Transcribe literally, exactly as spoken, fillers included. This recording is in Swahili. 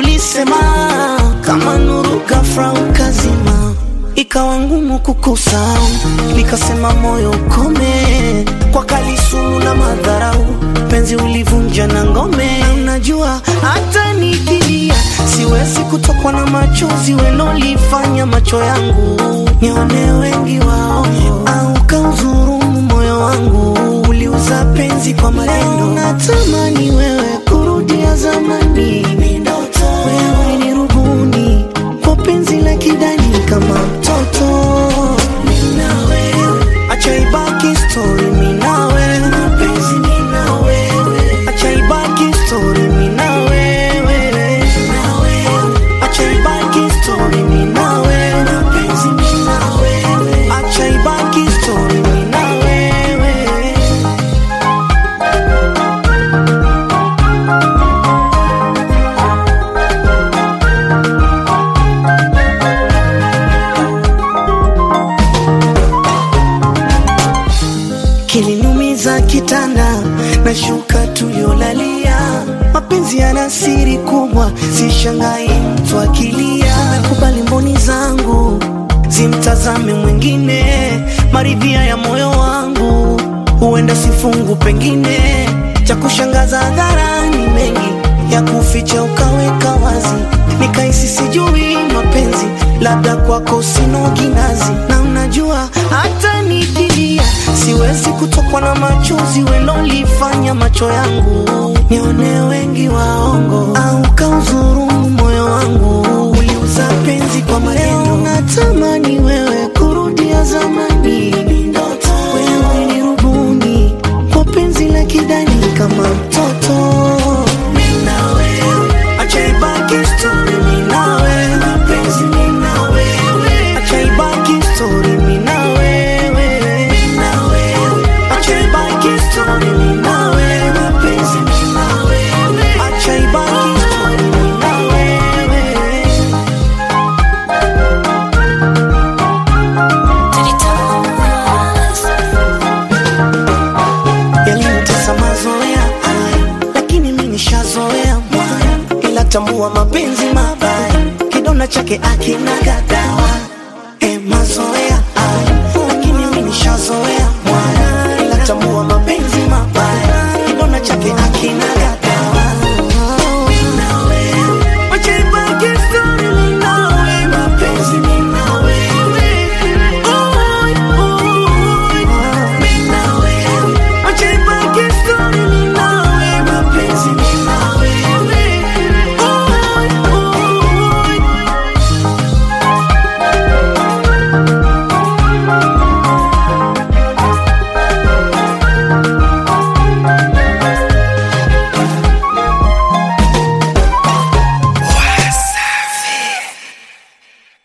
ulisema kama nuru ghafla ukazima, ikawa ngumu kukusahau, nikasema moyo ukome, kwa kalisumu na madharau, penzi ulivunja na ngome. Unajua hata nikilia siwezi kutokwa na machozi welolifanya macho yangu nione wengi wao, au kauzurumu moyo wangu, uliuza penzi kwa maneno. Natamani wewe kurudia zamani, wewe ni rubuni kwa penzi la kidani kama mtoto. Mina wewe acha ibaki story, mina wewe mapenzi, mina wewe acha ibaki story, mina wewe na wewe acha ibaki story, mina wewe mapenzi, mina wewe acha ibaki story, mina wewe. Kiliniumiza kitanda na shuka tuliolalia, mapenzi yana siri kubwa, sishangai mtu akilia. Nakubali mboni zangu zimtazame mwingine, maridhia ya moyo wangu huenda sifungu, pengine cha kushangaza hadharani, mengi ya kuficha ukaweka wazi, nikaisi sijui mapenzi, labda kwako sino ginazi. Na unajua hata nikilia siwezi kutokwa na machozi welolifanya macho yangu nione wengi waongo, au kauzurumu moyo wangu, uliuza penzi kwa maneno. Natamani wewe kurudia zamani, wewe ni rubuni kwa penzi la kidani kama mtoto. Mina wewe acha ibaki story, mina wewe mapenzi, mina wewe acha ibaki story, mina wewe mina wewe acha ibaki story, mina wewe mapenzi, mina wewe acha ibaki story, mina wewe. Yalinitesa mazoea haya, lakini mimi nishazoea mwaya, ila tambua mapenzi mabaya, kidona chake akina gadawa. E, mazoea haya, lakini mimi nishazoea mwaya, ila tambua mapenzi mabaya, kidona chake akina gadawa.